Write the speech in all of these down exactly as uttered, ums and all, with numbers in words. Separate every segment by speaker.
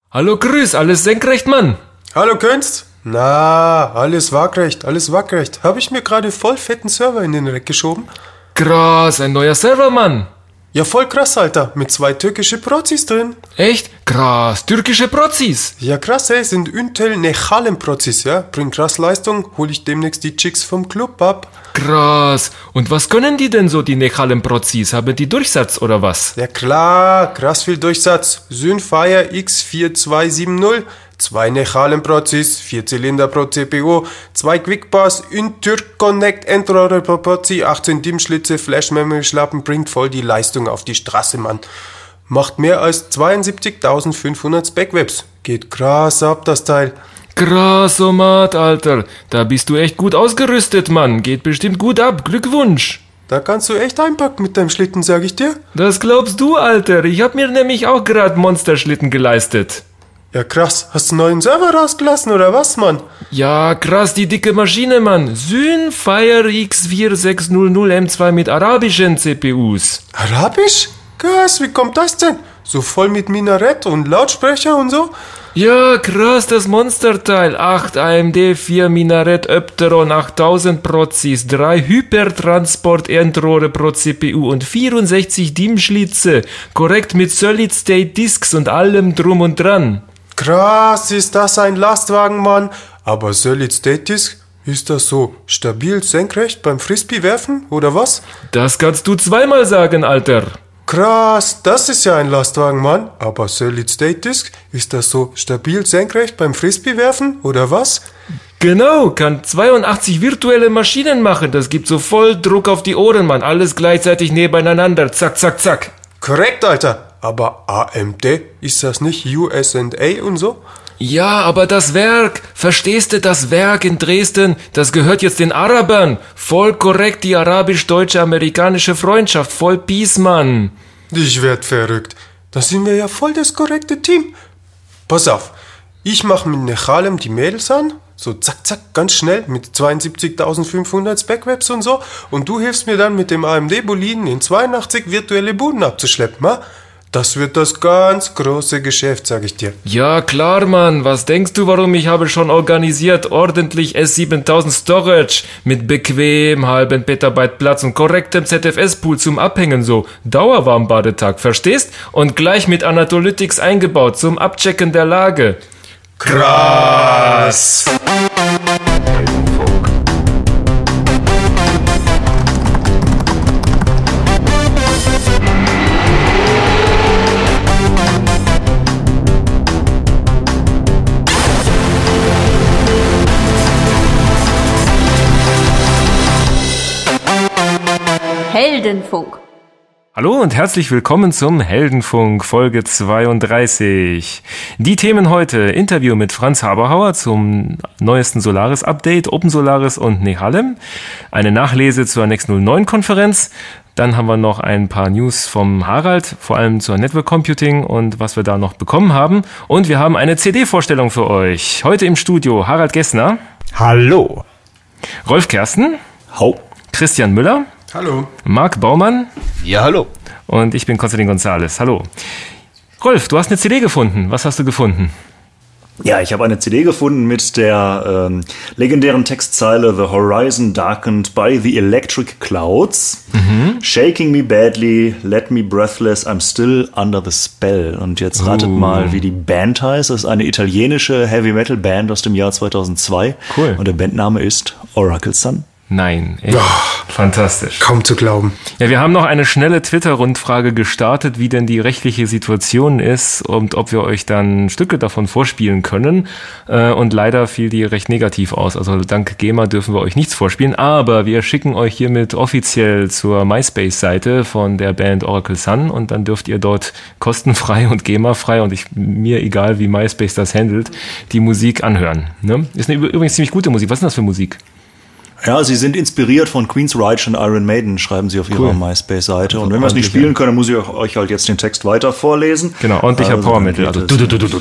Speaker 1: Hallo Grüß, alles senkrecht, Mann.
Speaker 2: Hallo Künst? Na, alles waagrecht, alles waagrecht. Habe ich mir gerade voll fetten Server in den Rack geschoben?
Speaker 1: Krass, ein neuer Server, Mann.
Speaker 2: Ja, voll krass, Alter. Mit zwei türkische Prozis drin.
Speaker 1: Echt? Krass, türkische Prozis.
Speaker 2: Ja, krass, ey, sind Intel Nechalem Prozis, ja. Bringt krass Leistung, hol ich demnächst die Chicks vom Club ab.
Speaker 1: Krass. Und was können die denn so, die Nechalem Prozis? Haben die Durchsatz oder was?
Speaker 2: Ja klar, krass viel Durchsatz. Synfire X vier zwei sieben null, zwei Nechalem Prozis, vier Zylinder pro C P U, zwei Quickbars, Türk Connect Endrohre pro Prozi, achtzehn D I M-Schlitze, Flash Memory Schlappen, bringt voll die Leistung auf die Straße, Mann. Macht mehr als zweiundsiebzigtausendfünfhundert Specwebs. Geht krass ab, das Teil.
Speaker 1: Krass, Omat, Alter. Da bist du echt gut ausgerüstet, Mann. Geht bestimmt gut ab. Glückwunsch.
Speaker 2: Da kannst du echt einpacken mit deinem Schlitten, sag ich dir.
Speaker 1: Das glaubst du, Alter. Ich hab mir nämlich auch gerade Monsterschlitten geleistet.
Speaker 2: Ja krass, hast du einen neuen Server rausgelassen oder was, Mann?
Speaker 1: Ja, krass, die dicke Maschine, Mann. Synfire X vier sechs null null M zwei mit arabischen C P Us.
Speaker 2: Arabisch? Krass, wie kommt das denn? So voll mit Minarett und Lautsprecher und so?
Speaker 1: Ja, krass, das Monsterteil. acht A M D, vier Minarett Opteron, achttausend Prozis, drei Hypertransport-Endrohre pro C P U und vierundsechzig D I M-Schlitze. Korrekt mit Solid-State-Disks und allem drum und dran.
Speaker 2: Krass, ist das ein Lastwagen, Mann. Aber Solid-State-Disk, ist das so stabil senkrecht beim Frisbee-Werfen oder was?
Speaker 1: Das kannst du zweimal sagen, Alter.
Speaker 2: Krass, das ist ja ein Lastwagen, Mann. Aber Solid-State-Disk, ist das so stabil senkrecht beim Frisbee-Werfen oder was?
Speaker 1: Genau, kann zweiundachtzig virtuelle Maschinen machen. Das gibt so voll Druck auf die Ohren, Mann. Alles gleichzeitig nebeneinander. Zack, zack, zack.
Speaker 2: Korrekt, Alter. Aber A M D, ist das nicht U S A und so?
Speaker 1: Ja, aber das Werk, verstehst du, das Werk in Dresden, das gehört jetzt den Arabern. Voll korrekt, die arabisch-deutsche-amerikanische Freundschaft, voll Peace, Mann.
Speaker 2: Ich werd verrückt. Da sind wir ja voll das korrekte Team. Pass auf, ich mach mit Nechalem die Mädels an, so zack, zack, ganz schnell, mit zweiundsiebzigtausendfünfhundert Specwebs und so, und du hilfst mir dann mit dem A M D-Boliden in zweiundachtzig virtuelle Buden abzuschleppen, ha? Das wird das ganz große Geschäft, sag ich dir.
Speaker 1: Ja, klar, Mann. Was denkst du, warum? Ich habe schon organisiert, ordentlich S siebentausend Storage mit bequem halben Petabyte Platz und korrektem Z F S-Pool zum Abhängen, so Dauerwarmbadetag, verstehst? Und gleich mit Anatolytics eingebaut zum Abchecken der Lage.
Speaker 2: Krass!
Speaker 3: Heldenfunk.
Speaker 1: Hallo und herzlich willkommen zum Heldenfunk Folge zweiunddreißig. Die Themen heute: Interview mit Franz Haberhauer zum neuesten Solaris-Update, Open Solaris und Nechalem, eine Nachlese zur Next null neun Konferenz, dann haben wir noch ein paar News vom Harald, vor allem zur Network Computing und was wir da noch bekommen haben, und wir haben eine C D-Vorstellung für euch. Heute im Studio Harald Gessner.
Speaker 4: Hallo.
Speaker 1: Rolf Kersten.
Speaker 4: Hau.
Speaker 1: Christian Müller.
Speaker 2: Hallo.
Speaker 1: Marc Baumann.
Speaker 4: Ja, hallo.
Speaker 1: Und ich bin Konstantin Gonzales. Hallo. Rolf, du hast eine C D gefunden. Was hast du gefunden?
Speaker 4: Ja, ich habe eine C D gefunden mit der ähm, legendären Textzeile The Horizon Darkened by the Electric Clouds. Mhm. Shaking me badly, let me breathless, I'm still under the spell. Und jetzt ratet uh. mal, wie die Band heißt. Das ist eine italienische Heavy-Metal-Band aus dem Jahr zweitausendzwei.
Speaker 1: Cool.
Speaker 4: Und der Bandname ist Oracle Sun.
Speaker 1: Nein, echt
Speaker 2: oh,
Speaker 1: fantastisch.
Speaker 2: Kaum zu glauben.
Speaker 1: Ja, wir haben noch eine schnelle Twitter-Rundfrage gestartet, wie denn die rechtliche Situation ist und ob wir euch dann Stücke davon vorspielen können. Und leider fiel die recht negativ aus. Also dank GEMA dürfen wir euch nichts vorspielen, aber wir schicken euch hiermit offiziell zur MySpace-Seite von der Band Oracle Sun und dann dürft ihr dort kostenfrei und GEMA-frei, und ich, mir egal, wie MySpace das handelt, die Musik anhören. Ne? Ist eine übrigens ziemlich gute Musik. Was ist denn das für Musik?
Speaker 4: Ja, sie sind inspiriert von Queensryche und Iron Maiden, schreiben sie auf ihrer cool. MySpace-Seite. Und wenn wir es nicht spielen können, dann muss ich euch halt jetzt den Text weiter vorlesen.
Speaker 1: Genau, ordentlicher
Speaker 4: also,
Speaker 1: Power Metal. Also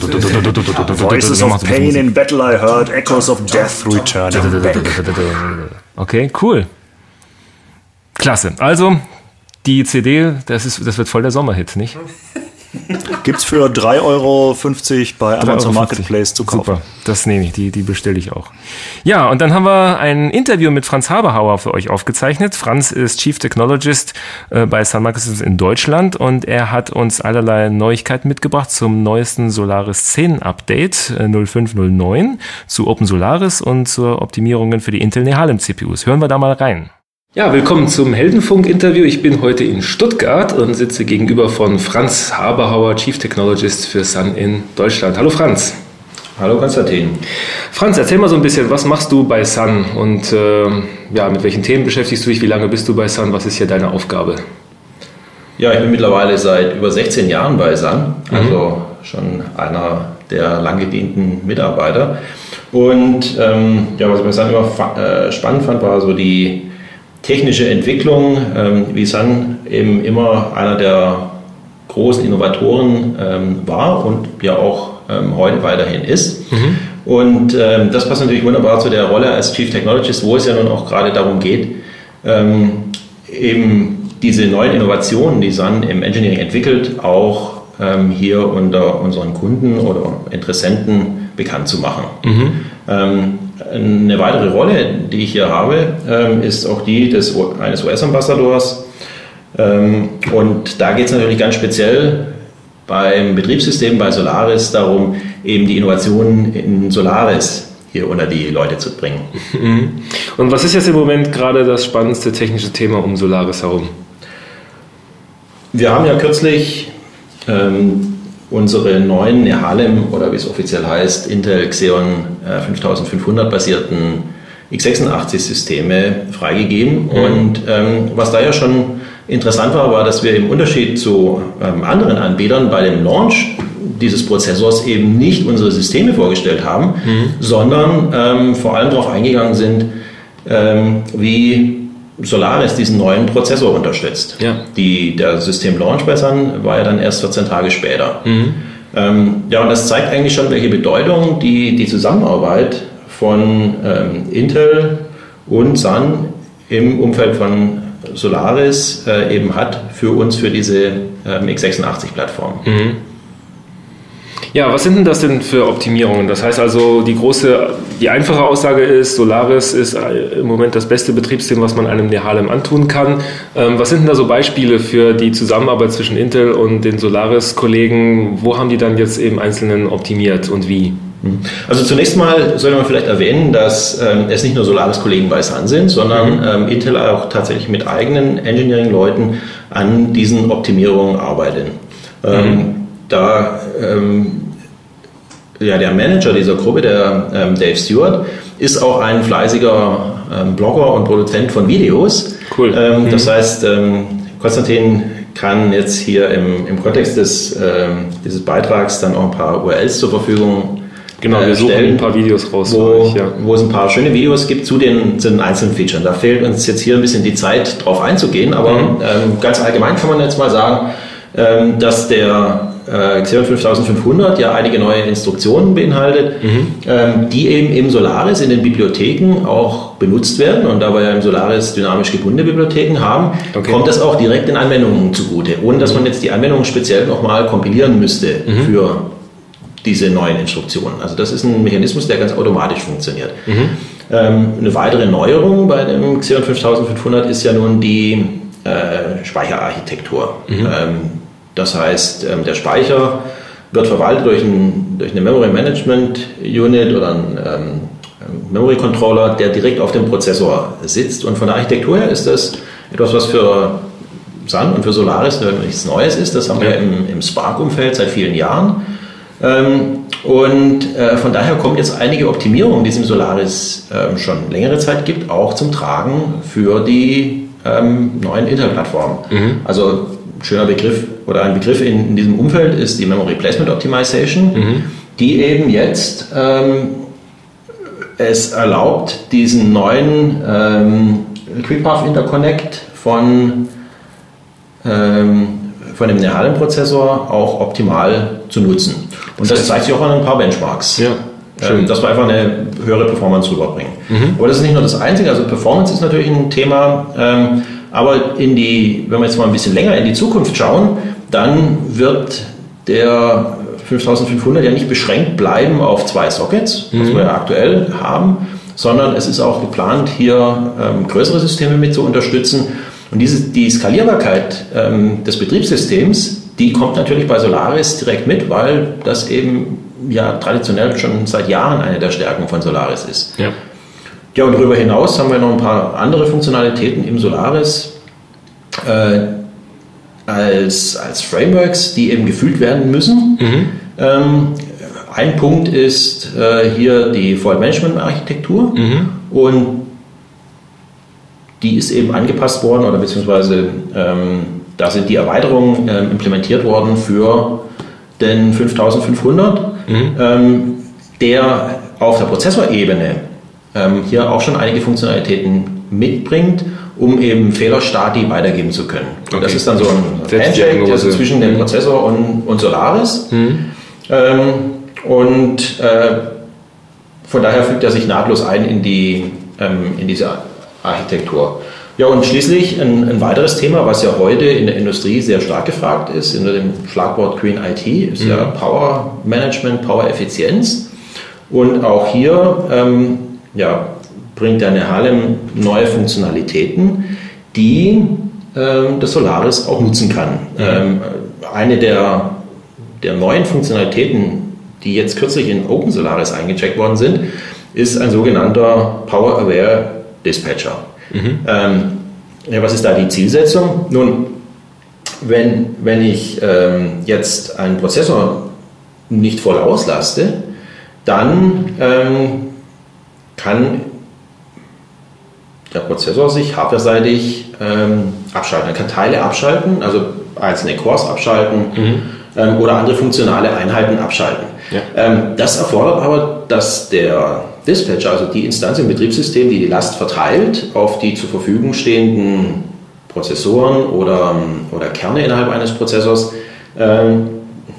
Speaker 4: Voices of pain in battle I heard, echoes of death returning back.
Speaker 1: Okay, cool. Klasse. Also, die C D, das ist, das wird voll der Sommerhit, nicht?
Speaker 4: Gibt's für drei Euro fünfzig bei Amazon Marketplace zu kaufen.
Speaker 1: Super, das nehme ich, die, die bestelle ich auch. Ja, und dann haben wir ein Interview mit Franz Haberhauer für euch aufgezeichnet. Franz ist Chief Technologist äh, bei Sun Microsystems in Deutschland und er hat uns allerlei Neuigkeiten mitgebracht zum neuesten Solaris zehn Update äh, null fünf null neun zu Open Solaris und zur Optimierungen für die Intel Nehalem C P Us. Hören wir da mal rein. Ja, willkommen zum Heldenfunk-Interview. Ich bin heute in Stuttgart und sitze gegenüber von Franz Haberhauer, Chief Technologist für Sun in Deutschland. Hallo Franz.
Speaker 5: Hallo Konstantin.
Speaker 1: Franz, erzähl mal so ein bisschen, was machst du bei Sun und äh, ja, mit welchen Themen beschäftigst du dich? Wie lange bist du bei Sun? Was ist hier deine Aufgabe?
Speaker 5: Ja, ich bin mittlerweile seit über sechzehn Jahren bei Sun, also mhm. schon einer der lang gedienten Mitarbeiter. Und ähm, ja, was ich bei Sun immer fa- äh, spannend fand, war so die technische Entwicklung, ähm, wie Sun eben immer einer der großen Innovatoren ähm, war und ja auch ähm, heute weiterhin ist. Mhm. Und ähm, das passt natürlich wunderbar zu der Rolle als Chief Technologist, wo es ja nun auch gerade darum geht, ähm, eben diese neuen Innovationen, die Sun im Engineering entwickelt, auch ähm, hier unter unseren Kunden oder Interessenten bekannt zu machen. Mhm. Ähm, Eine weitere Rolle, die ich hier habe, ist auch die des, eines U S-Ambassadors. Und da geht es natürlich ganz speziell beim Betriebssystem, bei Solaris, darum, eben die Innovationen in Solaris hier unter die Leute zu bringen.
Speaker 1: Und was ist jetzt im Moment gerade das spannendste technische Thema um Solaris herum?
Speaker 5: Wir haben ja kürzlich ähm, unsere neuen Nehalem oder wie es offiziell heißt, Intel Xeon äh, fünftausendfünfhundert basierten x sechsundachtzig Systeme freigegeben. Mhm. Und ähm, was da ja schon interessant war, war, dass wir im Unterschied zu ähm, anderen Anbietern bei dem Launch dieses Prozessors eben nicht unsere Systeme vorgestellt haben, mhm. sondern ähm, vor allem darauf eingegangen sind, ähm, wie Solaris diesen neuen Prozessor unterstützt. Ja. Die, der System-Launch bei Sun war ja dann erst vierzehn Tage später. Mhm. Ähm, ja, und das zeigt eigentlich schon, welche Bedeutung die, die Zusammenarbeit von ähm, Intel und Sun im Umfeld von Solaris äh, eben hat für uns, für diese ähm, x sechsundachtzig-Plattform.
Speaker 1: Mhm. Ja, was sind denn das denn für Optimierungen? Das heißt also, die große, die einfache Aussage ist, Solaris ist im Moment das beste Betriebssystem, was man einem Nehalem antun kann. Ähm, was sind denn da so Beispiele für die Zusammenarbeit zwischen Intel und den Solaris-Kollegen? Wo haben die dann jetzt eben Einzelnen optimiert und wie?
Speaker 5: Also zunächst mal sollte man vielleicht erwähnen, dass ähm, es nicht nur Solaris-Kollegen bei Sun sind, sondern mhm. ähm, Intel auch tatsächlich mit eigenen Engineering-Leuten an diesen Optimierungen arbeitet. Ähm, mhm. Da ähm, ja, der Manager dieser Gruppe, der ähm, Dave Stewart, ist auch ein fleißiger ähm, Blogger und Produzent von Videos.
Speaker 1: Cool.
Speaker 5: Ähm,
Speaker 1: mhm.
Speaker 5: Das heißt, ähm, Konstantin kann jetzt hier im, im Kontext des, ähm, dieses Beitrags dann auch ein paar U R Ls zur Verfügung
Speaker 1: Genau, wir suchen ein paar Videos raus.
Speaker 5: Wo, euch, ja. wo es ein paar schöne Videos gibt zu den, zu den einzelnen Features. Da fehlt uns jetzt hier ein bisschen die Zeit, drauf einzugehen, aber mhm. ähm, ganz allgemein kann man jetzt mal sagen, ähm, dass der äh, Xeon fünftausendfünfhundert ja einige neue Instruktionen beinhaltet, mhm. ähm, die eben im Solaris in den Bibliotheken auch benutzt werden. Und da wir ja im Solaris dynamisch gebundene Bibliotheken haben, okay. kommt das auch direkt in Anwendungen zugute, ohne dass man jetzt die Anwendung speziell nochmal kompilieren müsste mhm. für diese neuen Instruktionen. Also das ist ein Mechanismus, der ganz automatisch funktioniert. Mhm. Ähm, eine weitere Neuerung bei dem Xeon fünftausendfünfhundert ist ja nun die äh, Speicherarchitektur. Mhm. Ähm, das heißt, ähm, der Speicher wird verwaltet durch, ein, durch eine Memory Management Unit oder einen ähm, Memory Controller, der direkt auf dem Prozessor sitzt. Und von der Architektur her ist das etwas, was für Sun und für Solaris nichts Neues ist. Das haben ja. wir im, im Spark-Umfeld seit vielen Jahren. Ähm, und äh, von daher kommt jetzt einige Optimierungen, die es im Solaris ähm, schon längere Zeit gibt, auch zum Tragen für die ähm, neuen Intel-Plattformen. Mhm. Also ein schöner Begriff oder ein Begriff in, in diesem Umfeld ist die Memory Placement Optimization, mhm. die eben jetzt ähm, es erlaubt, diesen neuen ähm, Quick Path Interconnect von ähm, von dem Nehalem-Prozessor auch optimal zu nutzen. Und das zeigt sich auch an ein paar Benchmarks. Ja, ähm, dass wir einfach eine höhere Performance rüberbringen. Mhm. Aber das ist nicht nur das Einzige, also Performance ist natürlich ein Thema, ähm, aber in die, wenn wir jetzt mal ein bisschen länger in die Zukunft schauen, dann wird der fünftausendfünfhundert ja nicht beschränkt bleiben auf zwei Sockets, was wir ja aktuell haben, sondern es ist auch geplant, hier ähm, größere Systeme mit zu unterstützen. Und diese, die Skalierbarkeit ähm, des Betriebssystems, die kommt natürlich bei Solaris direkt mit, weil das eben ja traditionell schon seit Jahren eine der Stärken von Solaris ist.
Speaker 1: Ja.
Speaker 5: Ja, und darüber hinaus haben wir noch ein paar andere Funktionalitäten im Solaris äh, als, als Frameworks, die eben gefüllt werden müssen. Mhm. Ähm, ein Punkt ist äh, hier die Fault Management Architektur mhm. und die ist eben angepasst worden oder beziehungsweise ähm, da sind die Erweiterungen ähm, implementiert worden für den fünftausendfünfhundert, mhm. ähm, der auf der Prozessorebene ähm, hier auch schon einige Funktionalitäten mitbringt, um eben Fehlerstati weitergeben zu können. Okay. Das ist dann so ein Handshake also zwischen dem Prozessor und, und Solaris. Mhm. Ähm, und äh, von daher fügt er sich nahtlos ein in, die, ähm, in diese Architektur. Ja, und schließlich ein, ein weiteres Thema, was ja heute in der Industrie sehr stark gefragt ist, unter dem Schlagwort Green I T, ist mhm. ja Power Management, Power Effizienz. Und auch hier ähm, ja, bringt der Nehalem neue Funktionalitäten, die ähm, das Solaris auch nutzen kann. Mhm. Ähm, eine der, der neuen Funktionalitäten, die jetzt kürzlich in OpenSolaris eingecheckt worden sind, ist ein sogenannter Power Aware Dispatcher. Mhm. Ähm, ja, was ist da die Zielsetzung? Nun, wenn, wenn ich ähm, jetzt einen Prozessor nicht voll auslaste, dann ähm, kann der Prozessor sich hardwareseitig ähm, abschalten. Er kann Teile abschalten, also einzelne Cores abschalten mhm. ähm, oder andere funktionale Einheiten abschalten. Ja. Ähm, das erfordert aber, dass der Dispatcher, also die Instanz im Betriebssystem, die die Last verteilt auf die zur Verfügung stehenden Prozessoren oder, oder Kerne innerhalb eines Prozessors, ähm,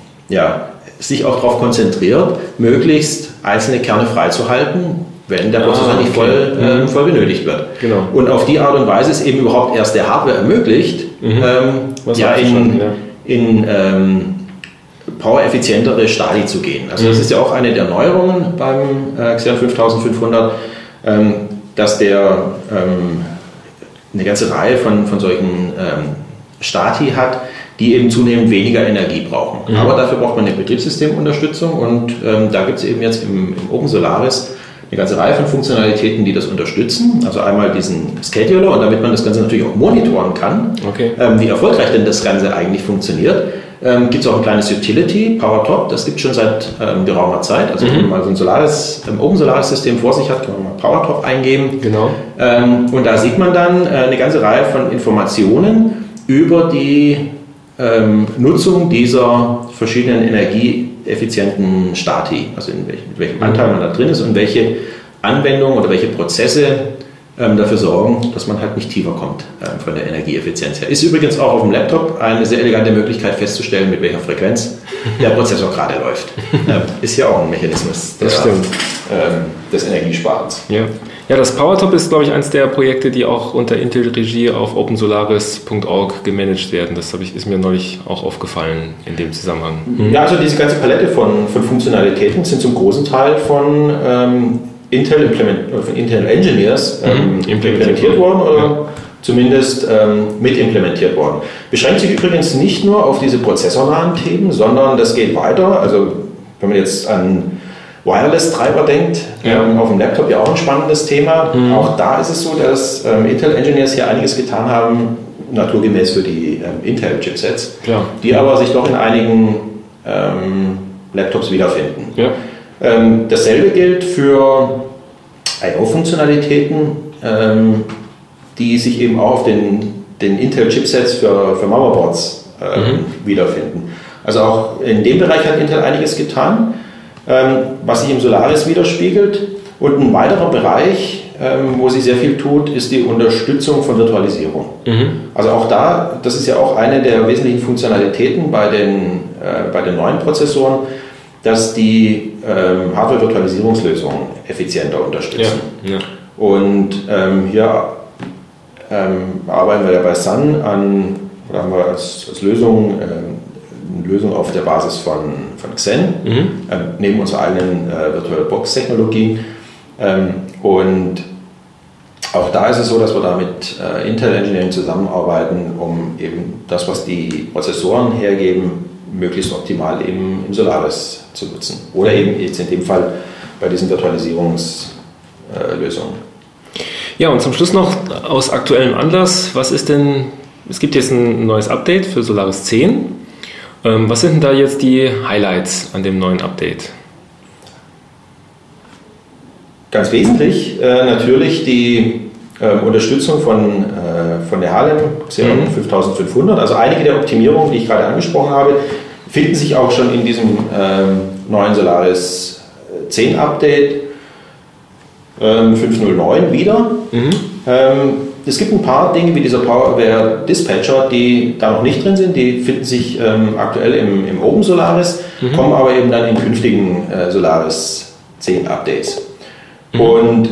Speaker 5: ja, sich auch darauf konzentriert, möglichst einzelne Kerne freizuhalten, wenn der Prozessor ah, okay. nicht voll, äh, voll benötigt wird. Genau. Und auf die Art und Weise ist eben überhaupt erst der Hardware ermöglicht, mhm. ähm, ja, in, schon, ja. in ähm, powereffizientere Stadi zu gehen. Also mhm. das ist ja auch eine der Neuerungen beim äh, Xeon fünftausendfünfhundert, ähm, dass der ähm, eine ganze Reihe von, von solchen ähm, Stati hat, die eben zunehmend weniger Energie brauchen. Mhm. Aber dafür braucht man eine Betriebssystemunterstützung und ähm, da gibt es eben jetzt im, im OpenSolaris eine ganze Reihe von Funktionalitäten, die das unterstützen. Also einmal diesen Scheduler und damit man das Ganze natürlich auch monitoren kann, okay. ähm, wie erfolgreich denn das Ganze eigentlich funktioniert. Ähm, gibt es auch ein kleines Utility, PowerTop, das gibt es schon seit ähm, geraumer Zeit. Also mhm. wenn man mal so ein Solaris, ein Open-Solaris-System vor sich hat, kann man mal PowerTop eingeben. Genau. Ähm, und da sieht man dann äh, eine ganze Reihe von Informationen über die ähm, Nutzung dieser verschiedenen energieeffizienten Stati, also in welch, mit welchem Anteil man da drin ist und welche Anwendungen oder welche Prozesse ähm, dafür sorgen, dass man halt nicht tiefer kommt ähm, von der Energieeffizienz her. Ist übrigens auch auf dem Laptop eine sehr elegante Möglichkeit festzustellen, mit welcher Frequenz der Prozessor gerade läuft. Ähm, ist ja auch ein Mechanismus der,
Speaker 1: das stimmt.
Speaker 5: Ähm, des Energiesparens.
Speaker 1: Ja. Ja, das PowerTop ist, glaube ich, eines der Projekte, die auch unter Intel-Regie auf opensolaris punkt org gemanagt werden. Das habe ich, ist mir neulich auch aufgefallen in dem Zusammenhang.
Speaker 5: Mhm. Ja, also diese ganze Palette von, von Funktionalitäten sind zum großen Teil von, ähm, Intel, Implement, von Intel Engineers ähm, mhm. implementiert worden oder ja. zumindest ähm, mit implementiert worden. Beschränkt sich übrigens nicht nur auf diese prozessornahen Themen, sondern das geht weiter. Also wenn man jetzt an Wireless-Treiber denkt, ja. ähm, auf dem Laptop ja auch ein spannendes Thema. Mhm. Auch da ist es so, dass ähm, Intel-Engineers hier einiges getan haben, naturgemäß für die ähm, Intel-Chipsets, ja. die aber sich doch in einigen ähm, Laptops wiederfinden. Ja. Ähm, dasselbe gilt für I O-Funktionalitäten, ähm, die sich eben auch auf den, den Intel-Chipsets für, für Motherboards ähm, mhm. wiederfinden. Also auch in dem Bereich hat Intel einiges getan, was sich im Solaris widerspiegelt. Und ein weiterer Bereich, wo sie sehr viel tut, ist die Unterstützung von Virtualisierung. Mhm. Also auch da, das ist ja auch eine der wesentlichen Funktionalitäten bei den, äh, bei den neuen Prozessoren, dass die ähm, Hardware-Virtualisierungslösungen effizienter unterstützen. Ja. Ja. Und ähm, hier ähm, arbeiten wir ja bei Sun an, oder haben wir als, als Lösung ähm, eine Lösung auf der Basis von, von Xen, mhm. ähm, neben unserer eigenen äh, VirtualBox-Technologie. Ähm, und auch da ist es so, dass wir da mit äh, Intel Engineering zusammenarbeiten, um eben das, was die Prozessoren hergeben, möglichst optimal im, im Solaris zu nutzen. Oder eben jetzt in dem Fall bei diesen Virtualisierungslösungen. Äh,
Speaker 1: ja, und zum Schluss noch aus aktuellem Anlass, was ist denn, es gibt jetzt ein neues Update für Solaris zehn. Ähm, was sind denn da jetzt die Highlights an dem neuen Update?
Speaker 5: Ganz wesentlich äh, natürlich die äh, Unterstützung von, äh, von der Harlem Xeon mhm. fünftausendfünfhundert. Also einige der Optimierungen, die ich gerade angesprochen habe, finden sich auch schon in diesem äh, neuen Solaris zehn Update äh, fünf Punkt null neun wieder. Mhm. Ähm, es gibt ein paar Dinge wie dieser PowerAware Dispatcher, die da noch nicht drin sind. Die finden sich ähm, aktuell im, im Open Solaris, mhm. kommen aber eben dann in künftigen äh, Solaris zehn Updates. Mhm. Und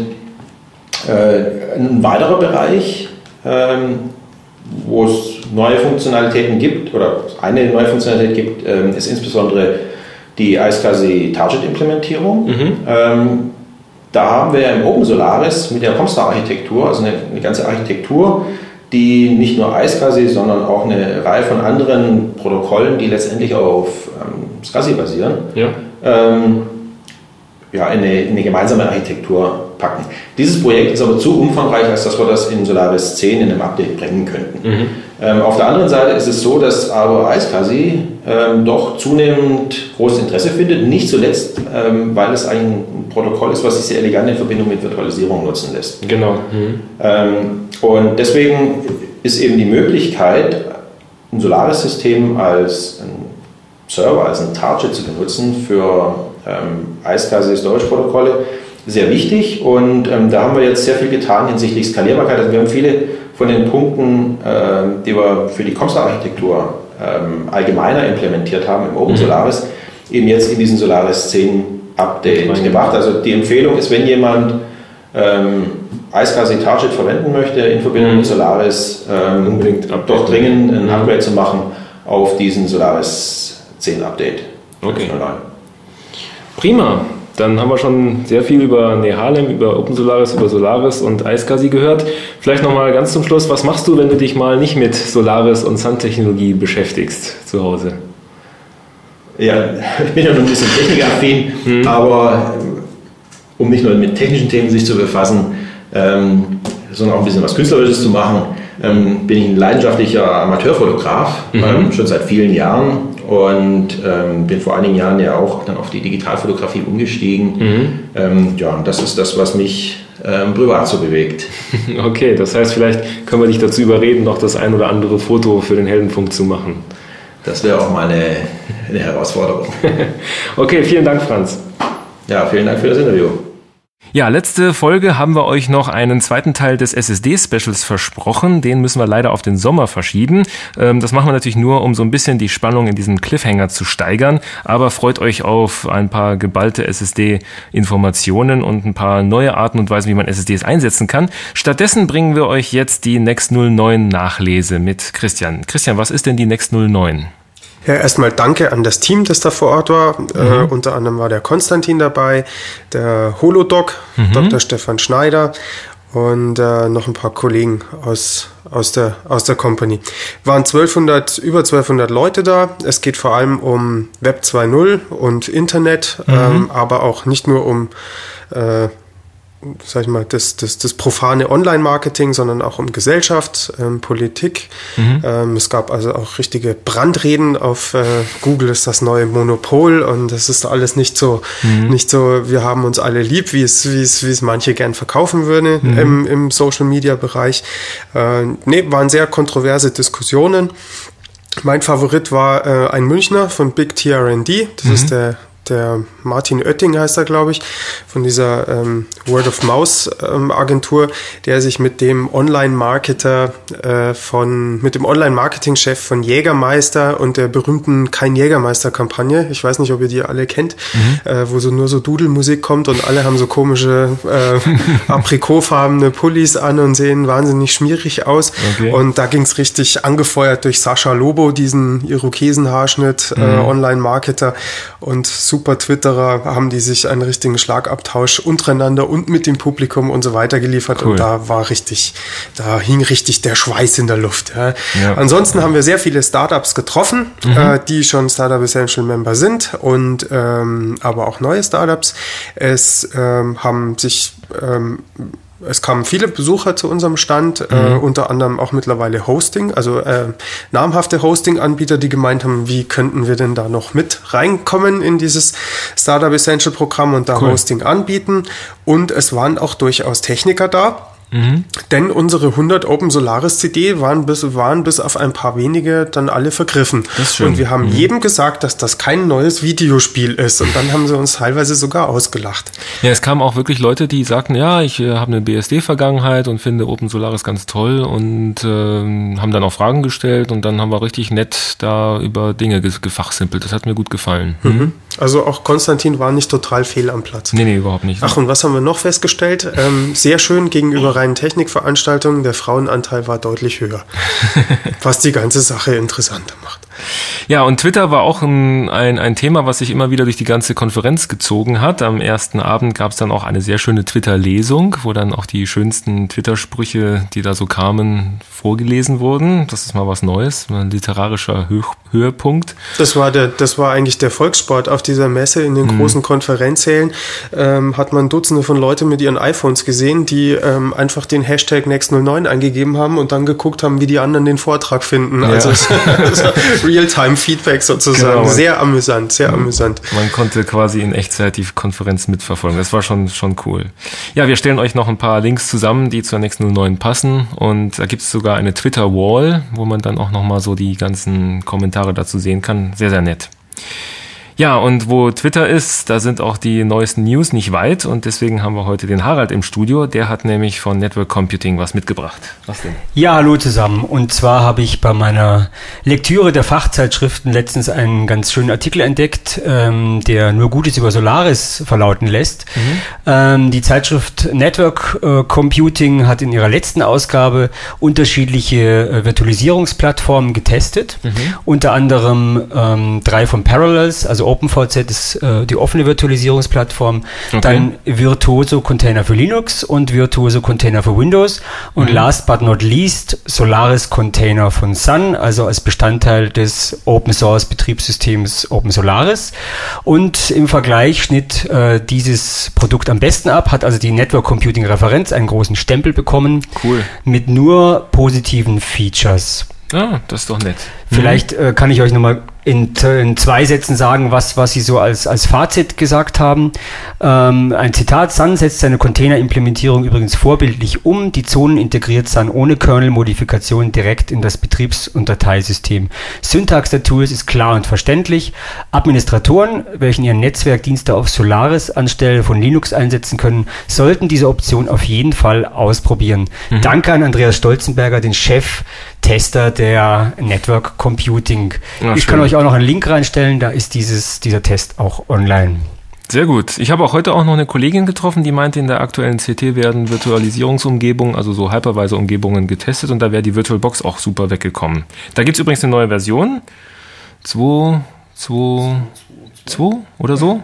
Speaker 5: äh, ein weiterer Bereich, ähm, wo es neue Funktionalitäten gibt, oder eine neue Funktionalität gibt, ähm, ist insbesondere die iSCSI Target Implementierung. Mhm. Ähm, da haben wir im Open Solaris mit der Comstar-Architektur, also eine, eine ganze Architektur, die nicht nur iSCSI, sondern auch eine Reihe von anderen Protokollen, die letztendlich auf ähm, SCSI basieren, ja. Ähm, ja, in, eine, in eine gemeinsame Architektur packen. Dieses Projekt ist aber zu umfangreich, als dass wir das in Solaris zehn in einem Update bringen könnten. Mhm. Ähm, auf der anderen Seite ist es so, dass aber iSCSI ähm, doch zunehmend großes Interesse findet, nicht zuletzt, ähm, weil es ein Protokoll ist, was sich sehr elegant in Verbindung mit Virtualisierung nutzen lässt.
Speaker 1: Genau. Mhm.
Speaker 5: Ähm, und deswegen ist eben die Möglichkeit, ein Solaris-System als ein Server, als ein Target zu benutzen für ähm, iSCSI Storage-Protokolle sehr wichtig, und ähm, da haben wir jetzt sehr viel getan hinsichtlich Skalierbarkeit. Also wir haben viele von den Punkten, ähm, die wir für die Comstar-Architektur ähm, allgemeiner implementiert haben im Open mhm. Solaris, eben jetzt in diesen Solaris zehn Update mhm. gebracht. Also die Empfehlung ist, wenn jemand ähm, iSCSI Target verwenden möchte in Verbindung mhm. mit Solaris, ähm, unbedingt doch dringend ein Upgrade mhm. zu machen auf diesen Solaris zehn Update.
Speaker 1: Okay. Prima. Dann haben wir schon sehr viel über Nehalem, über Open Solaris, über Solaris und iSCSI gehört. Vielleicht nochmal ganz zum Schluss, was machst du, wenn du dich mal nicht mit Solaris und Sun-Technologie beschäftigst zu Hause?
Speaker 5: Ja, ich bin ja noch ein bisschen technikaffin, hm. aber um nicht nur mit technischen Themen sich zu befassen, ähm, sondern auch ein bisschen was Künstlerisches zu machen, ähm, bin ich ein leidenschaftlicher Amateurfotograf, mhm. ähm, schon seit vielen Jahren. Und ähm, bin vor einigen Jahren ja auch dann auf die Digitalfotografie umgestiegen. Mhm. Ähm, ja, und das ist das, was mich ähm, privat so bewegt.
Speaker 1: Okay, das heißt, vielleicht können wir dich dazu überreden, noch das ein oder andere Foto für den Heldenfunk zu machen.
Speaker 5: Das wäre auch mal eine, eine Herausforderung.
Speaker 1: Okay, vielen Dank, Franz.
Speaker 5: Ja, vielen Dank für das Interview.
Speaker 1: Ja, letzte Folge haben wir euch noch einen zweiten Teil des S S D-Specials versprochen. Den müssen wir leider auf den Sommer verschieben. Das machen wir natürlich nur, um so ein bisschen die Spannung in diesem Cliffhanger zu steigern. Aber freut euch auf ein paar geballte S S D-Informationen und ein paar neue Arten und Weisen, wie man S S Ds einsetzen kann. Stattdessen bringen wir euch jetzt die Next null neun Nachlese mit Christian. Christian, was ist denn die Next null neun?
Speaker 2: Ja, erstmal danke an das Team, das da vor Ort war. Mhm. Äh, unter anderem war der Konstantin dabei, der Holodoc, mhm. Doktor Stefan Schneider und äh, noch ein paar Kollegen aus, aus, der, aus der Company. Waren zwölfhundert, über zwölfhundert Leute da. Es geht vor allem um Web zwei Punkt null und Internet, mhm. ähm, aber auch nicht nur um äh, sag ich mal, das, das, das profane Online-Marketing, sondern auch um Gesellschaft, ähm, Politik. Mhm. Ähm, es gab also auch richtige Brandreden auf äh, Google ist das neue Monopol, und das ist alles nicht so, mhm. nicht so, wir haben uns alle lieb, wie es, wie es, wie es manche gern verkaufen würden mhm. im, im Social-Media-Bereich. Äh, nee, waren sehr kontroverse Diskussionen. Mein Favorit war äh, ein Münchner von Big T R and D. Das mhm. ist der Der Martin Oetting heißt er, glaube ich, von dieser ähm, Word-of-Mouse-Agentur, der sich mit dem Online-Marketer äh, von, mit dem Online-Marketing-Chef von Jägermeister und der berühmten Kein-Jägermeister-Kampagne, ich weiß nicht, ob ihr die alle kennt, mhm. äh, wo so nur so Dudelmusik kommt und alle haben so komische äh, aprikotfarbene Pullis an und sehen wahnsinnig schmierig aus. Okay. Und da ging es richtig angefeuert durch Sascha Lobo, diesen Irokesenhaarschnitt, mhm. äh, Online-Marketer und super Twitterer, haben die sich einen richtigen Schlagabtausch untereinander und mit dem Publikum und so weiter geliefert. Cool. Und da war richtig, da hing richtig der Schweiß in der Luft. Ja. Ja. Ansonsten haben wir sehr viele Startups getroffen, mhm. äh, die schon Startup Essential Member sind und ähm, aber auch neue Startups. Es ähm, haben sich ähm, Es kamen viele Besucher zu unserem Stand, mhm. äh, unter anderem auch mittlerweile Hosting, also äh, namhafte Hosting-Anbieter, die gemeint haben, wie könnten wir denn da noch mit reinkommen in dieses Startup Essential Programm und da cool. Hosting anbieten. Und es waren auch durchaus Techniker da. Mhm. Denn unsere hundert Open Solaris C D waren bis, waren bis auf ein paar wenige dann alle vergriffen. Und wir haben mhm. jedem gesagt, dass das kein neues Videospiel ist. Und dann haben sie uns teilweise sogar ausgelacht.
Speaker 1: Ja, es kamen auch wirklich Leute, die sagten, ja, ich äh, habe eine B S D-Vergangenheit und finde Open Solaris ganz toll und äh, haben dann auch Fragen gestellt und dann haben wir richtig nett da über Dinge ge- gefachsimpelt. Das hat mir gut gefallen.
Speaker 2: Mhm. Also auch Konstantin war nicht total fehl am Platz.
Speaker 1: Nee, nee, überhaupt nicht.
Speaker 2: Ach, und was haben wir noch festgestellt? Ähm, sehr schön gegenüber reinen Technikveranstaltungen, der Frauenanteil war deutlich höher, was die ganze Sache interessanter macht.
Speaker 1: Ja, und Twitter war auch ein, ein, ein Thema, was sich immer wieder durch die ganze Konferenz gezogen hat. Am ersten Abend gab es dann auch eine sehr schöne Twitter-Lesung, wo dann auch die schönsten Twitter-Sprüche, die da so kamen, vorgelesen wurden. Das ist mal was Neues, ein literarischer Höch- Höhepunkt.
Speaker 2: Das war der, das war eigentlich der Volkssport auf dieser Messe. In den mhm. großen Konferenzsälen ähm, hat man Dutzende von Leuten mit ihren iPhones gesehen, die ähm, einfach den Hashtag Next null neun eingegeben haben und dann geguckt haben, wie die anderen den Vortrag finden. Ja. Also, also Real-Time-Feedback sozusagen. Genau. Sehr amüsant, sehr
Speaker 1: man,
Speaker 2: amüsant.
Speaker 1: Man konnte quasi in Echtzeit die Konferenz mitverfolgen. Das war schon, schon cool. Ja, wir stellen euch noch ein paar Links zusammen, die zur Next null neun passen. Und da gibt es sogar eine Twitter-Wall, wo man dann auch nochmal so die ganzen Kommentare dazu sehen kann. Sehr, sehr nett. Ja, und wo Twitter ist, da sind auch die neuesten News nicht weit und deswegen haben wir heute den Harald im Studio. Der hat nämlich von Network Computing was mitgebracht. Was denn?
Speaker 6: Ja, hallo zusammen. Und zwar habe ich bei meiner Lektüre der Fachzeitschriften letztens einen ganz schönen Artikel entdeckt, ähm, der nur Gutes über Solaris verlauten lässt. Mhm. Ähm, die Zeitschrift Network äh, Computing hat in ihrer letzten Ausgabe unterschiedliche äh, Virtualisierungsplattformen getestet. Mhm. Unter anderem ähm, drei von Parallels, also OpenVZ ist äh, die offene Virtualisierungsplattform, okay. Dann Virtuoso Container für Linux und Virtuoso Container für Windows und mhm. last but not least Solaris Container von Sun, also als Bestandteil des Open Source Betriebssystems Open Solaris. Und im Vergleich schnitt äh, dieses Produkt am besten ab, hat also die Network Computing Referenz einen großen Stempel bekommen,
Speaker 1: cool.
Speaker 6: mit nur positiven Features.
Speaker 1: Ah, das ist doch nett.
Speaker 6: Vielleicht äh, kann ich euch nochmal in, in zwei Sätzen sagen, was, was sie so als, als Fazit gesagt haben. Ähm, ein Zitat: Sun setzt seine Container-Implementierung übrigens vorbildlich um. Die Zonen integriert Sun ohne Kernel-Modifikation direkt in das Betriebs- und Dateisystem. Syntax der Tools ist klar und verständlich. Administratoren, welchen ihren Netzwerkdienste auf Solaris anstelle von Linux einsetzen können, sollten diese Option auf jeden Fall ausprobieren. Mhm. Danke an Andreas Stolzenberger, den Chef-Tester der Network Computing. Ja, ich schön. Kann euch auch noch einen Link reinstellen, da ist dieses, dieser Test auch online.
Speaker 1: Sehr gut. Ich habe auch heute auch noch eine Kollegin getroffen, die meinte, in der aktuellen C T werden Virtualisierungsumgebungen, also so Hypervisor-Umgebungen getestet und da wäre die VirtualBox auch super weggekommen. Da gibt es übrigens eine neue Version. zwei, zwei, zwei oder so.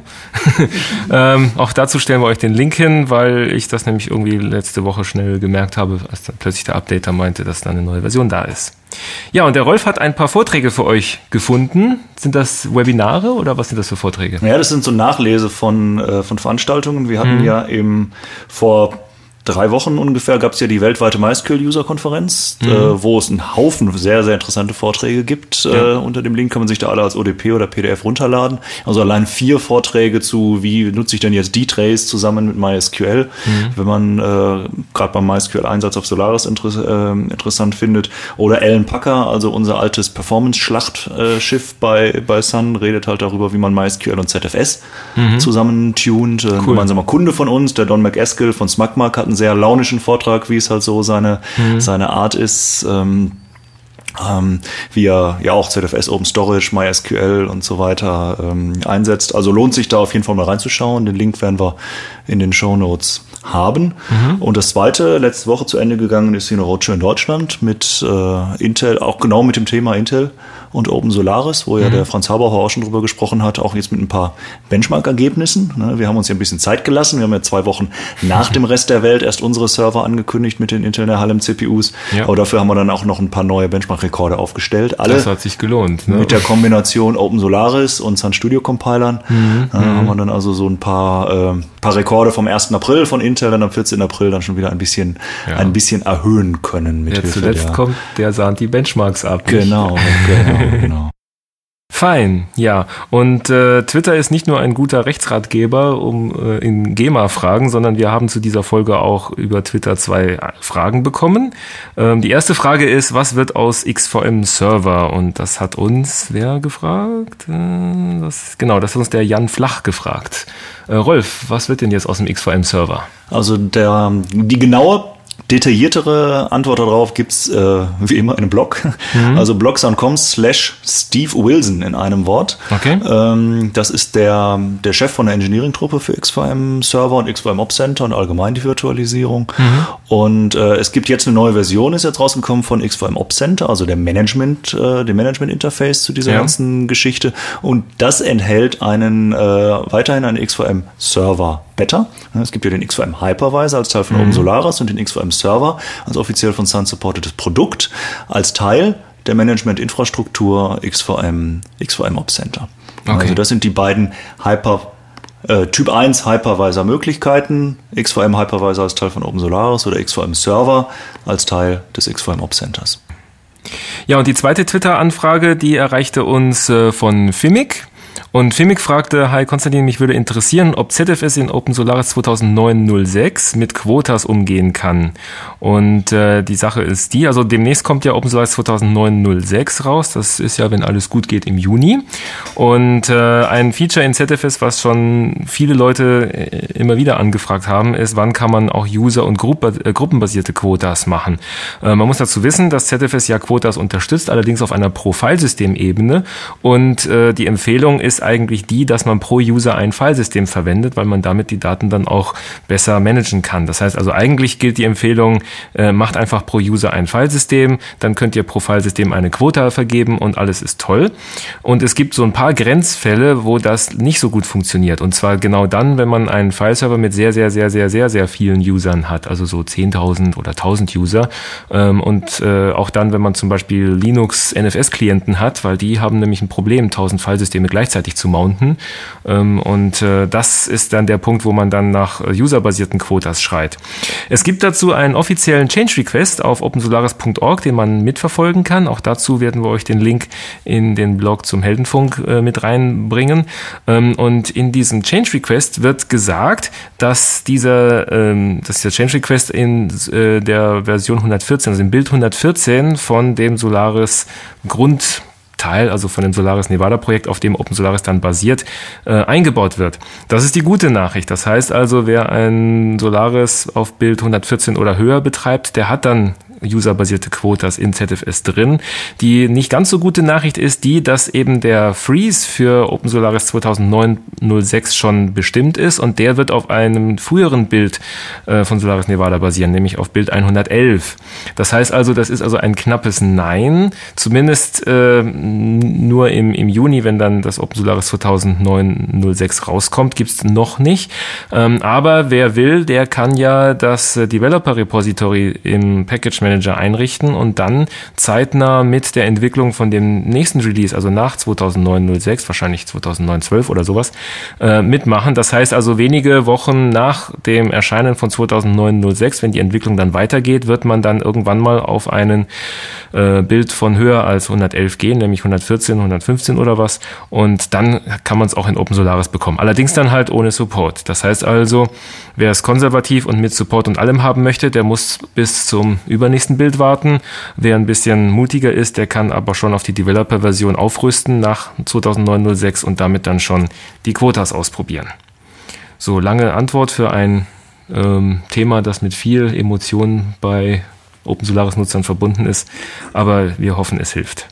Speaker 1: ähm, auch dazu stellen wir euch den Link hin, weil ich das nämlich irgendwie letzte Woche schnell gemerkt habe, als dann plötzlich der Updater meinte, dass da eine neue Version da ist. Ja, und der Rolf hat ein paar Vorträge für euch gefunden. Sind das Webinare oder was sind das für Vorträge?
Speaker 4: Ja, das sind so Nachlese von, äh, von Veranstaltungen. Wir hatten mhm. ja eben vor drei Wochen ungefähr gab es ja die weltweite MySQL-User-Konferenz, mhm. äh, wo es einen Haufen sehr, sehr interessante Vorträge gibt. Ja. Äh, unter dem Link kann man sich da alle als O D P oder P D F runterladen. Also allein vier Vorträge zu, wie nutze ich denn jetzt D-Trace zusammen mit MySQL, mhm. wenn man äh, gerade beim MySQL-Einsatz auf Solaris inter- äh, interessant findet. Oder Alan Packer, also unser altes Performance-Schlachtschiff bei, bei Sun, redet halt darüber, wie man MySQL und Z F S mhm. zusammen tunt. Ein cool. gemeinsamer Kunde von uns, der Don McEskill von SmugMug, hat einen sehr launischen Vortrag, wie es halt so seine, mhm. seine Art ist, ähm, ähm, wie er ja auch Z F S, Open Storage, MySQL und so weiter ähm, einsetzt. Also lohnt sich da auf jeden Fall mal reinzuschauen. Den Link werden wir in den Shownotes haben. Mhm. Und das zweite, letzte Woche zu Ende gegangen, ist hier eine Roadshow in Deutschland mit äh, Intel, auch genau mit dem Thema Intel und Open Solaris, wo ja mhm. der Franz Haberhauer auch schon drüber gesprochen hat, auch jetzt mit ein paar Benchmark-Ergebnissen. Wir haben uns ja ein bisschen Zeit gelassen. Wir haben ja zwei Wochen nach dem Rest der Welt erst unsere Server angekündigt mit den Intel Nehalem C P Us. Ja. Aber dafür haben wir dann auch noch ein paar neue Benchmark-Rekorde aufgestellt. Alle
Speaker 1: das hat sich gelohnt. Ne?
Speaker 4: Mit der Kombination Open Solaris und Sun Studio Compilern mhm. äh, haben wir dann also so ein paar, äh, paar Rekorde vom ersten April von Intel, dann am vierzehnten April dann schon wieder ein bisschen, ja. ein bisschen erhöhen können. Mit
Speaker 1: ja,
Speaker 4: Hilfe
Speaker 1: zuletzt
Speaker 4: der,
Speaker 1: kommt, der sahnt die Benchmarks ab.
Speaker 4: Genau, genau. Genau.
Speaker 1: Fein, ja. Und äh, Twitter ist nicht nur ein guter Rechtsratgeber um äh, in GEMA-Fragen, sondern wir haben zu dieser Folge auch über Twitter zwei Fragen bekommen. Ähm, die erste Frage ist, was wird aus X V M-Server? Und das hat uns wer gefragt? Äh, das, genau, das hat uns der Jan Flach gefragt. Äh, Rolf, was wird denn jetzt aus dem X V M-Server?
Speaker 4: Also der, die genaue detailliertere Antwort darauf gibt's äh, wie immer in einem Blog. Mhm. Also blogs punkt com slash Steve Wilson in einem Wort.
Speaker 1: Okay.
Speaker 4: Ähm, das ist der, der Chef von der Engineering-Truppe für X V M-Server und X V M-Ops Center und allgemein die Virtualisierung. Mhm. Und äh, es gibt jetzt eine neue Version, ist jetzt rausgekommen von X V M-Ops Center, also der Management, äh, dem Management-Interface zu dieser ja. ganzen Geschichte. Und das enthält einen äh, weiterhin einen X V M-Server Beta. Es gibt ja den X V M Hypervisor als Teil von mhm. Open Solaris und den X V M Server als offiziell von Sun supportetes Produkt als Teil der Management-Infrastruktur X V M, X V M Ops Center. Okay. Also das sind die beiden Hyper äh, Typ eins Hypervisor-Möglichkeiten, X V M Hypervisor als Teil von Open Solaris oder X V M Server als Teil des X V M Ops Centers.
Speaker 1: Ja, und die zweite Twitter-Anfrage, die erreichte uns äh, von Fimik. Und Fimik fragte, hi Konstantin, mich würde interessieren, ob Z F S in Open Solaris zweitausendneun null sechs mit Quotas umgehen kann. Und äh, die Sache ist die, also demnächst kommt ja Open Solaris zweitausendneun null sechs raus. Das ist ja, wenn alles gut geht, im Juni. Und äh, ein Feature in Z F S, was schon viele Leute äh, immer wieder angefragt haben, ist, wann kann man auch User- und Gruppe, äh, gruppenbasierte Quotas machen. Äh, man muss dazu wissen, dass Z F S ja Quotas unterstützt, allerdings auf einer Pro-File-System-Ebene. Und äh, die Empfehlung ist eigentlich die, dass man pro User ein Filesystem verwendet, weil man damit die Daten dann auch besser managen kann. Das heißt also, eigentlich gilt die Empfehlung, äh, macht einfach pro User ein Filesystem, dann könnt ihr pro Filesystem eine Quota vergeben und alles ist toll. Und es gibt so ein paar Grenzfälle, wo das nicht so gut funktioniert. Und zwar genau dann, wenn man einen Fileserver mit sehr, sehr, sehr, sehr, sehr, sehr vielen Usern hat, also so zehntausend oder tausend User. Ähm, und äh, auch dann, wenn man zum Beispiel Linux N F S-Klienten hat, weil die haben nämlich ein Problem, tausend Filesysteme gleichzeitig zu mounten. Und das ist dann der Punkt, wo man dann nach userbasierten Quotas schreit. Es gibt dazu einen offiziellen Change Request auf open solaris punkt org, den man mitverfolgen kann. Auch dazu werden wir euch den Link in den Blog zum Heldenfunk mit reinbringen. Und in diesem Change Request wird gesagt, dass dieser, dass der Change Request in der Version hundertvierzehn, also im Bild hundertvierzehn von dem Solaris Grund Teil, also von dem Solaris Nevada Projekt, auf dem Open Solaris dann basiert, äh, eingebaut wird. Das ist die gute Nachricht. Das heißt also, wer ein Solaris auf Bild hundertvierzehn oder höher betreibt, der hat dann userbasierte Quotas in Z F S drin. Die nicht ganz so gute Nachricht ist die, dass eben der Freeze für Open Solaris zweitausendneun null sechs schon bestimmt ist und der wird auf einem früheren Bild äh, von Solaris Nevada basieren, nämlich auf Bild hundertelf. Das heißt also, das ist also ein knappes Nein, zumindest äh, nur im, im Juni, wenn dann das Open Solaris zweitausendneun null sechs rauskommt, gibt's noch nicht. Ähm, aber wer will, der kann ja das Developer Repository im Package Manager Manager einrichten und dann zeitnah mit der Entwicklung von dem nächsten Release, also nach zweitausendneun null sechs, wahrscheinlich zweitausendneun zwölf oder sowas, äh, mitmachen. Das heißt also, wenige Wochen nach dem Erscheinen von zweitausendneun null sechs, wenn die Entwicklung dann weitergeht, wird man dann irgendwann mal auf einen äh, Bild von höher als hundertelf gehen, nämlich hundertvierzehn, hundertfünfzehn oder was. Und dann kann man es auch in OpenSolaris bekommen. Allerdings dann halt ohne Support. Das heißt also, wer es konservativ und mit Support und allem haben möchte, der muss bis zum übernächsten Bild warten. Wer ein bisschen mutiger ist, der kann aber schon auf die Developer-Version aufrüsten nach zweitausendneun null sechs und damit dann schon die Quotas ausprobieren. So, lange Antwort für ein ähm, Thema, das mit viel Emotionen bei OpenSolaris-Nutzern verbunden ist, aber wir hoffen, es hilft.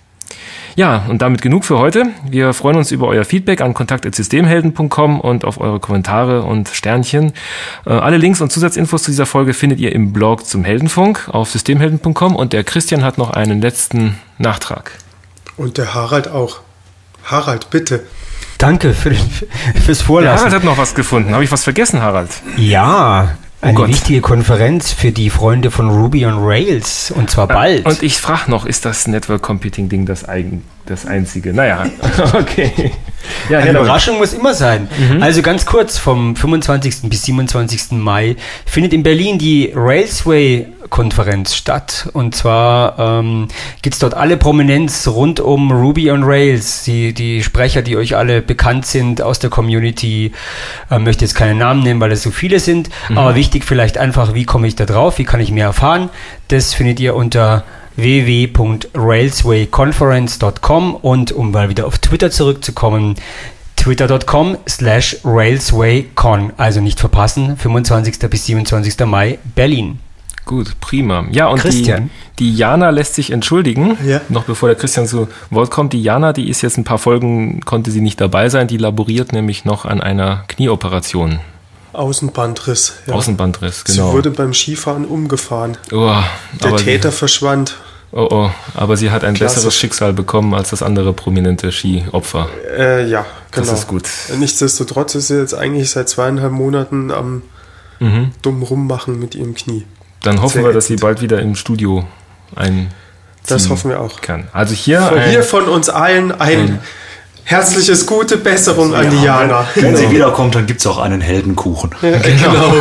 Speaker 1: Ja, und damit genug für heute. Wir freuen uns über euer Feedback an kontakt at systemhelden punkt com und auf eure Kommentare und Sternchen. Äh, alle Links und Zusatzinfos zu dieser Folge findet ihr im Blog zum Heldenfunk auf systemhelden punkt com und der Christian hat noch einen letzten Nachtrag.
Speaker 2: Und der Harald auch. Harald, bitte.
Speaker 6: Danke für den, fürs Vorlassen.
Speaker 1: Der Harald hat noch was gefunden. Habe ich was vergessen, Harald?
Speaker 6: Ja, eine
Speaker 1: Gott.
Speaker 6: wichtige Konferenz für die Freunde von Ruby on Rails und zwar bald.
Speaker 1: Und ich frage noch, ist das Network Computing Ding das, eigen, das einzige? Naja, okay. Ja,
Speaker 6: Eine
Speaker 1: genau.
Speaker 6: Überraschung muss immer sein. Mhm. Also ganz kurz, vom fünfundzwanzigsten bis siebenundzwanzigsten Mai findet in Berlin die Railsway-Konferenz statt. Und zwar ähm, gibt es dort alle Prominenz rund um Ruby on Rails. Die, die Sprecher, die euch alle bekannt sind aus der Community. Ich äh, möchte jetzt keine Namen nennen, weil es so viele sind. Mhm. Aber wichtig vielleicht einfach, wie komme ich da drauf? Wie kann ich mehr erfahren? Das findet ihr unter w w w punkt railsway conference punkt com und um mal wieder auf Twitter zurückzukommen, twitter punkt com slash railswaycon. Also nicht verpassen, fünfundzwanzigsten bis siebenundzwanzigsten Mai, Berlin.
Speaker 1: Gut, prima. Ja, und
Speaker 6: Christian.
Speaker 1: Die, die Jana lässt sich entschuldigen,
Speaker 2: Ja.
Speaker 1: noch bevor der Christian zu Wort kommt. Die Jana, die ist jetzt ein paar Folgen, konnte sie nicht dabei sein, die laboriert nämlich noch an einer Knieoperation.
Speaker 2: Außenbandriss. Ja.
Speaker 1: Außenbandriss, genau.
Speaker 2: Sie wurde beim Skifahren umgefahren.
Speaker 1: Oh,
Speaker 2: Der
Speaker 1: aber
Speaker 2: Täter
Speaker 1: sie,
Speaker 2: verschwand.
Speaker 1: oh, oh, aber sie hat ein
Speaker 2: Klassisch.
Speaker 1: besseres Schicksal bekommen als das andere prominente Skiopfer.
Speaker 2: Äh, ja, genau.
Speaker 1: Das ist gut.
Speaker 2: Nichtsdestotrotz ist sie jetzt eigentlich seit zweieinhalb Monaten am
Speaker 1: Mhm.
Speaker 2: dumm rummachen mit ihrem Knie.
Speaker 1: Dann hoffen
Speaker 2: Sehr
Speaker 1: wir, dass sie
Speaker 2: ätzend.
Speaker 1: bald wieder im Studio ein
Speaker 2: Das hoffen wir auch.
Speaker 1: kann. Also hier,
Speaker 2: Von
Speaker 1: ein,
Speaker 2: hier von uns allen ein herzliches gute Besserung an die Jana.
Speaker 4: Wenn sie wiederkommt, dann gibt es auch einen Heldenkuchen.
Speaker 2: Genau.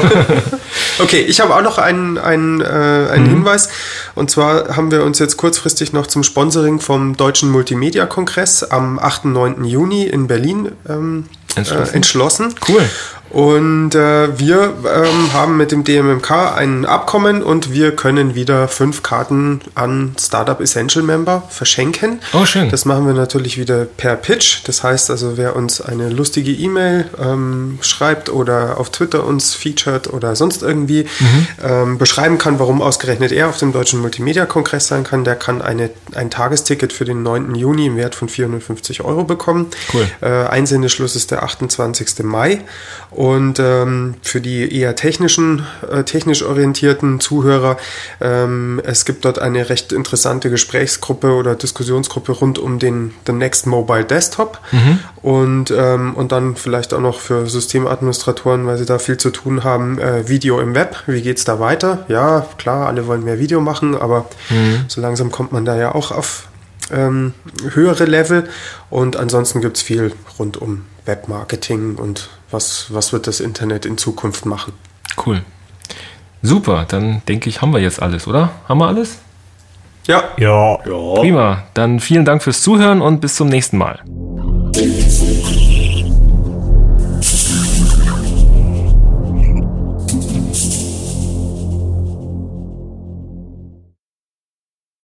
Speaker 2: Okay, ich habe auch noch einen, einen, äh, einen
Speaker 1: Mhm.
Speaker 2: Hinweis. Und zwar haben wir uns jetzt kurzfristig noch zum Sponsoring vom Deutschen Multimedia-Kongress am achten und neunten Juni in Berlin ähm,
Speaker 1: Entschlossen.
Speaker 2: Äh, entschlossen.
Speaker 1: Cool.
Speaker 2: Und äh, wir ähm, haben mit dem D M M K ein Abkommen und wir können wieder fünf Karten an Startup Essential Member verschenken.
Speaker 1: Oh, schön.
Speaker 2: Das machen wir natürlich wieder per Pitch. Das heißt also, wer uns eine lustige E-Mail ähm, schreibt oder auf Twitter uns featured oder sonst irgendwie
Speaker 1: Mhm.
Speaker 2: ähm, beschreiben kann, warum ausgerechnet er auf dem Deutschen Multimedia-Kongress sein kann, der kann eine, ein Tagesticket für den neunten Juni im Wert von vierhundertfünfzig Euro bekommen.
Speaker 1: Cool.
Speaker 2: Äh, Einsendeschluss ist der achtundzwanzigsten Mai. Und ähm, für die eher technischen, äh, technisch orientierten Zuhörer, ähm, es gibt dort eine recht interessante Gesprächsgruppe oder Diskussionsgruppe rund um den The Next Mobile Desktop.
Speaker 1: Mhm.
Speaker 2: Und, ähm, und dann vielleicht auch noch für Systemadministratoren, weil sie da viel zu tun haben, äh, Video im Web. Wie geht's da weiter? Ja, klar, alle wollen mehr Video machen, aber
Speaker 1: Mhm.
Speaker 2: so langsam kommt man da ja auch auf ähm, höhere Level. Und ansonsten gibt's viel rund um Webmarketing und was, was wird das Internet in Zukunft machen.
Speaker 1: Cool. Super, dann denke ich, haben wir jetzt alles, oder? Haben wir alles?
Speaker 2: Ja,
Speaker 6: Ja.
Speaker 4: Ja.
Speaker 1: Prima. Dann vielen Dank fürs Zuhören und bis zum nächsten Mal.